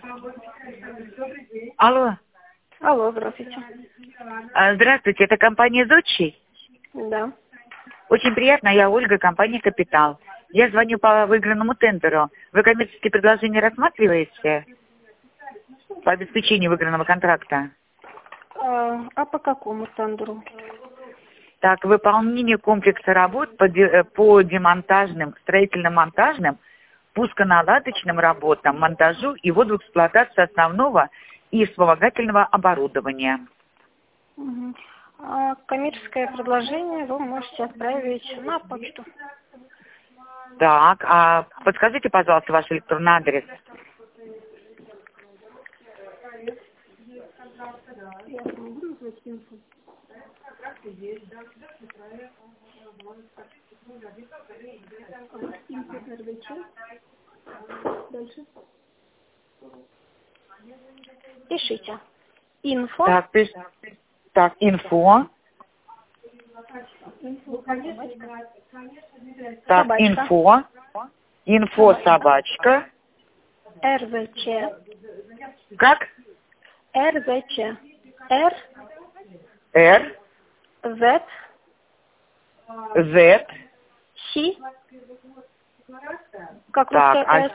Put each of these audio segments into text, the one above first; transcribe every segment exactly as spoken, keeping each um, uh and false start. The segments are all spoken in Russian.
Алло. Алло, здравствуйте. А, Здравствуйте, это компания «Зодчий». Да. Очень приятно, я Ольга, компания «Капитал». Я звоню по выигранному тендеру. Вы коммерческие предложения рассматриваете по обеспечению выигранного контракта? А, а по какому тендеру? Так, выполнение комплекса работ по, де- по демонтажным, строительно-монтажным, пусконаладочным работам, монтажу и вводу в эксплуатацию основного и вспомогательного оборудования. Угу. А коммерческое предложение вы можете отправить на почту. Так, а подскажите, пожалуйста, ваш электронный адрес. Дальше. Пишите. Инфо. Так, пиш... так, инфо. Так, Собачка. инфо. Инфо собачка. РЗЧ. Как? РЗЧ. Р. Р. Z. Z. Си. Как Так, русская а... С.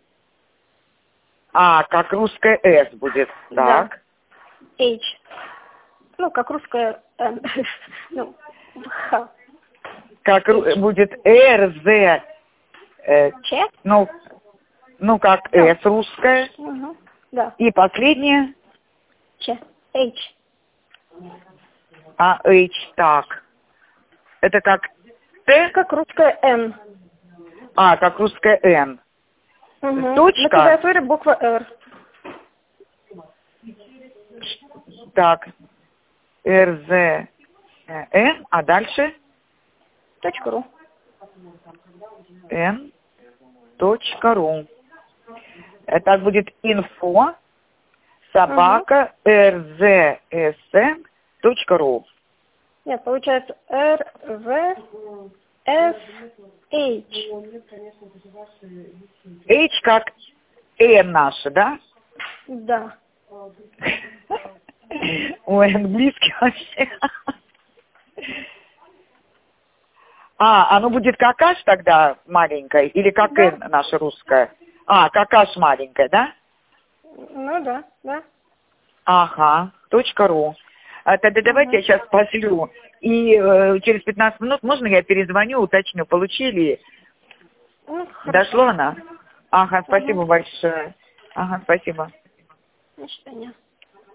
а, как русская С будет. Да. Так. H. Ну, как русская Н. Ну, Х. Как ру- будет Р, З. Э, Ч. ну, ну, как Да. С русская. Угу. Да. И последнее. Ч. H. А, H. Так. Это как Т. Как русская Н. А, как русская Н. Угу. Точка. На клавиатуре буква Р. Так. Р, З, Н. А дальше? Точка ру. Н. Точка ру. Это будет инфо собака рзсн точка ру. Нет, получается Р, В, С, H. H как Н наша, да? Да. Ой, английский вообще. А, оно будет как H тогда маленькая или как Да. Н наша русская? А, как H маленькая, да? Ну да, да. Ага, точка ру. А, тогда давайте Угу. я сейчас пошлю. И э, через пятнадцать минут можно я перезвоню, уточню, получили? Ну, хорошо. Дошло она? Ага, спасибо Угу. большое. Ага, спасибо. До свидания.